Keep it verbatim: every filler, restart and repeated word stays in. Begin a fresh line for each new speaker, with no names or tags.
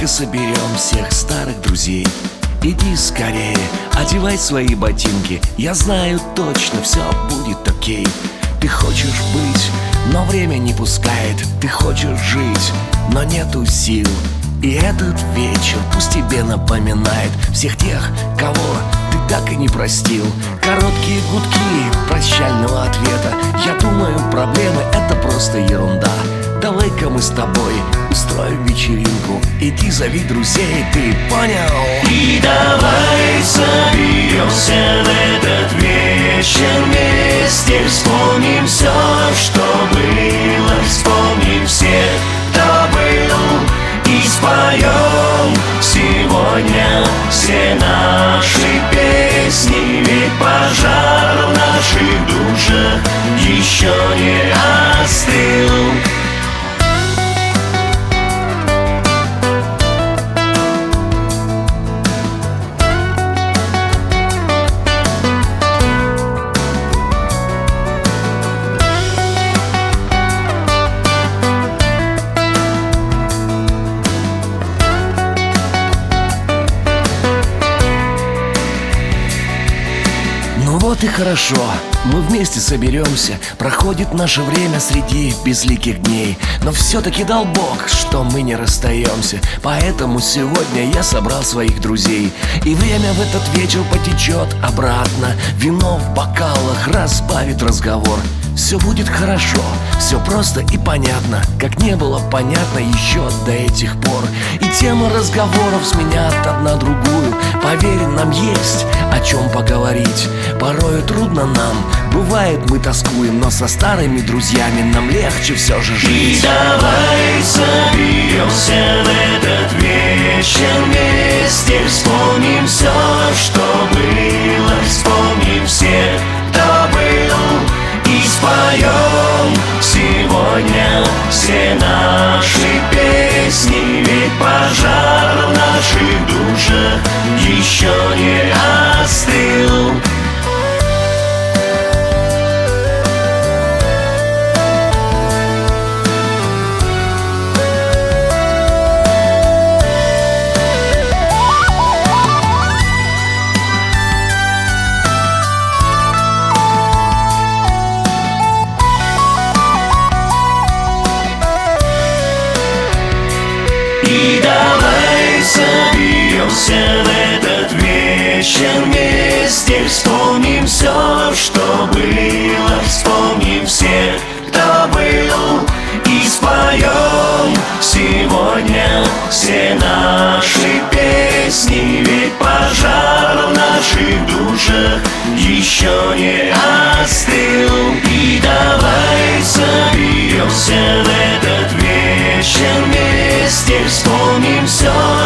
соберем всех старых друзей. Иди скорее, одевай свои ботинки. Я знаю точно, все будет окей. Ты хочешь быть, но время не пускает. Ты хочешь жить, но нету сил. И этот вечер пусть тебе напоминает всех тех, кого ты так и не простил. Короткие гудки прощального ответа. Я думаю, проблемы — это просто ерунда. Давай-ка мы с тобой устроим вечеринку. Иди зови друзей, ты понял?
И давай соберемся в этот вечер вместе. Вспомним все, что было. Вспомним всех, кто был. И споем сегодня все наши песни. Ведь пожар в наших душах еще не остыл.
Ну вот и хорошо, мы вместе соберемся. Проходит наше время среди безликих дней. Но все-таки дал Бог, что мы не расстаемся. Поэтому сегодня я собрал своих друзей. И время в этот вечер потечет обратно. Вино в бокалах разбавит разговор. Все будет хорошо, все просто и понятно, как не было понятно еще до этих пор. И темы разговоров сменят одна другую. Поверь, нам есть о чем поговорить. Порою трудно нам, бывает мы тоскуем, но со старыми друзьями нам легче все же жить.
И давай соберемся в этот вечер вместе. Вспомним все, что было. Вспомним всех, кто был. И споем сегодня все наши песни. Ведь пожар в наших душах еще не остыл. И давай соберемся в этот вечер вместе. Вспомним все, что было. Вспомним всех, кто был. И споем сегодня все наши песни. Ведь пожар в наших душах еще не остыл. И давай соберемся в этот вечер вместе. Вспомним все,